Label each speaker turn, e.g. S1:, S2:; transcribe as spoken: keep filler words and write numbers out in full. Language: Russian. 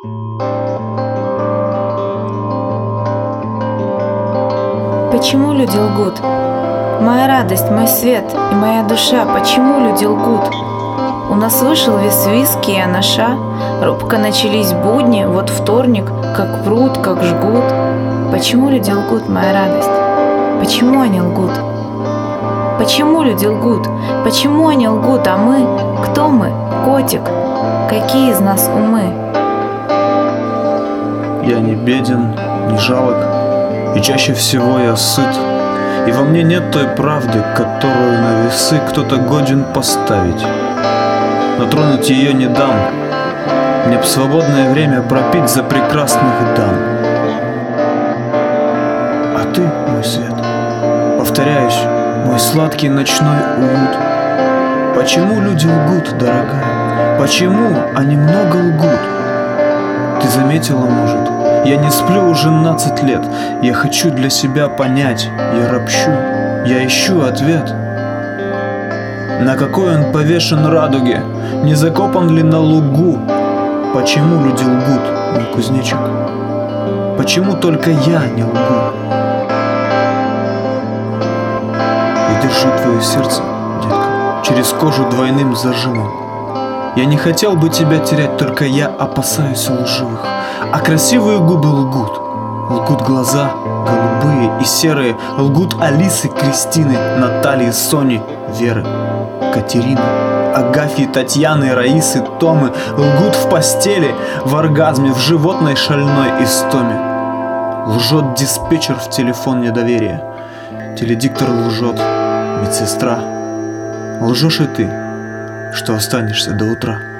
S1: Почему люди лгут? Моя радость, мой свет и моя душа, почему люди лгут? У нас вышел вес виски и анаша, робко начались будни, вот вторник, как пруд, как жгут. Почему люди лгут, моя радость? Почему они лгут? Почему люди лгут? Почему они лгут, а мы? Кто мы? Котик? Какие из нас умы?
S2: Я не беден, не жалок, и чаще всего я сыт. И во мне нет той правды, которую на весы кто-то годен поставить. Но тронуть ее не дам. Мне б свободное время пропить за прекрасных дам. А ты, мой свет, повторяюсь, мой сладкий ночной уют. Почему люди лгут, дорогая? Почему они много лгут? Ты заметила, может? Я не сплю уже двенадцать лет. Я хочу для себя понять. Я ропщу, я ищу ответ. На какой он повешен радуге? Не закопан ли на лугу? Почему люди лгут, мой кузнечик? Почему только я не лгу? Я держу твое сердце, детка, через кожу двойным зажимом. Я не хотел бы тебя терять, только я опасаюсь лживых. А красивые губы лгут. Лгут глаза, голубые и серые. Лгут Алисы, Кристины, Натальи, Сони, Веры, Катерины, Агафьи, Татьяны, Раисы, Томы. Лгут в постели, в оргазме, в животной шальной истоме. Лжет диспетчер в телефон недоверия. Теледиктор лжет, медсестра. Лжешь и ты, что останешься до утра.